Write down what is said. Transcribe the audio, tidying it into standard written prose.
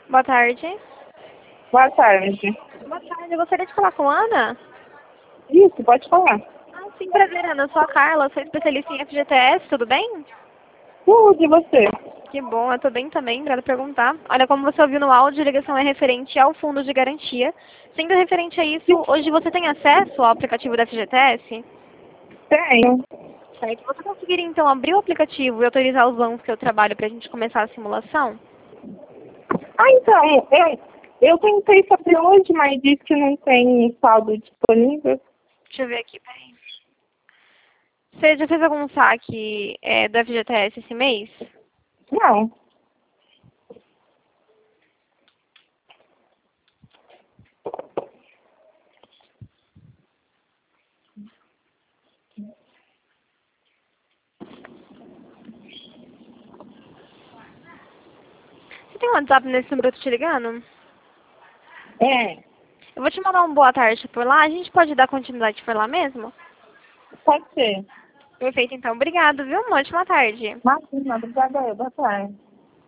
Boa tarde. Boa tarde. Boa tarde, eu gostaria de falar com a Ana. Isso, pode falar. Ah, sim, prazer, Ana. Eu sou a Carla, sou especialista em FGTS, tudo bem? Tudo, e você? Que bom, eu tô bem também, obrigada por perguntar. Olha, como você ouviu no áudio, a ligação é referente ao fundo de garantia. Sendo referente a isso, hoje você tem acesso ao aplicativo da FGTS? Tenho. Certo. Você conseguiria, então, abrir o aplicativo e autorizar os bancos que eu trabalho para a gente começar a simulação? Então, eu tentei fazer hoje, mas disse que não tem saldo disponível. Deixa eu ver aqui, peraí. Você já fez algum saque do FGTS esse mês? Não. Você tem um WhatsApp nesse número que eu tô te ligando? É, Eu vou te mandar um boa tarde por lá. A gente pode dar continuidade por lá mesmo? pode ser. Perfeito, então. Obrigado, viu? Uma ótima tarde. Imagina, obrigada, boa tarde.